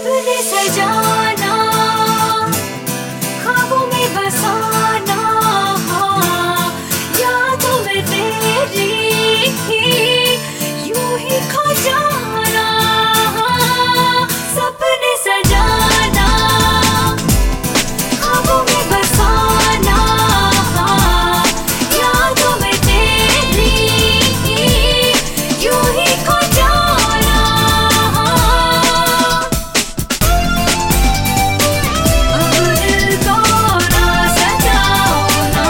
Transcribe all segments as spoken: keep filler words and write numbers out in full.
सपने सजाना, ख्वाबों में बसाना, यादों में तेरी यूं ही खो जाना। सपने सजाना, ख्वाबों में बसाना, यादों में तेरी यूं ही खो जाना। अब दिल को ना सजाओ ना,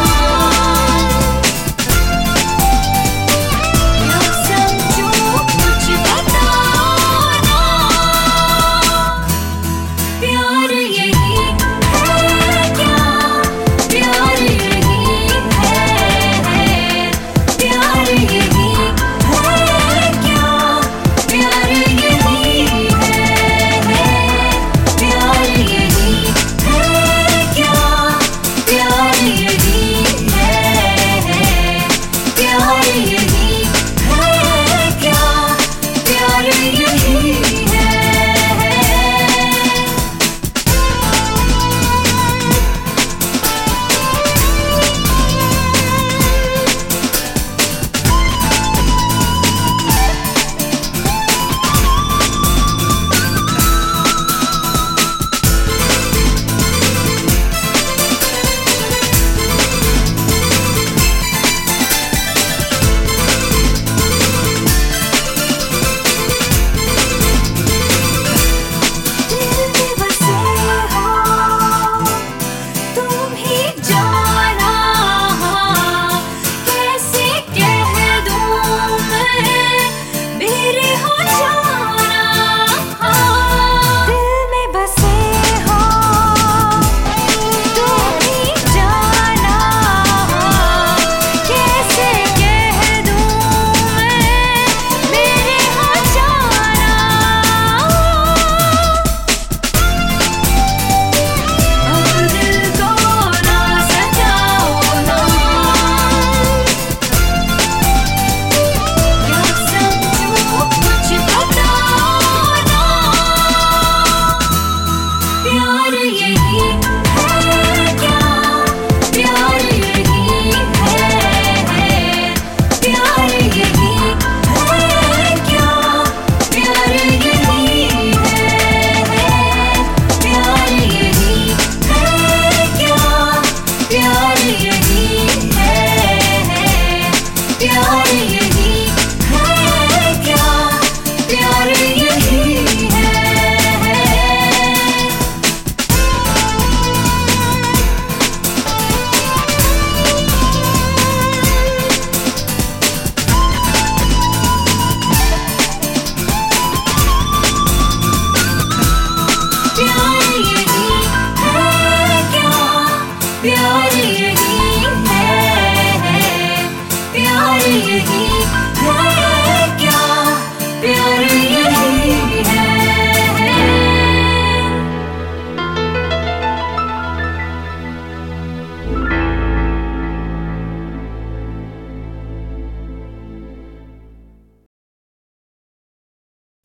या समझो कुछ बताना। प्यार यही है क्या, प्यार यही है, प्यार यही है क्या, प्यार यही है, प्यार यही है क्या, प्यार यही है, प्यार यही है क्या, प्यार यही है। दिल में बसे हो तुम ही जाना, कैसे कह दूं मैं मेरे हो जाना। दिल में बसे हो तुम ही जाना, कैसे कह दूं मैं मेरे हो जाना। अब दिल को ना सजाओ ना, या समझो कुछ बताना। प्यार यही है क्या, प्यार यही है, प्यार यही है क्या, प्यार यही है, प्यार यही है क्या, प्यार यही है, प्यार यही है क्या, प्यार यही है। प्यार यही है क्या, प्यार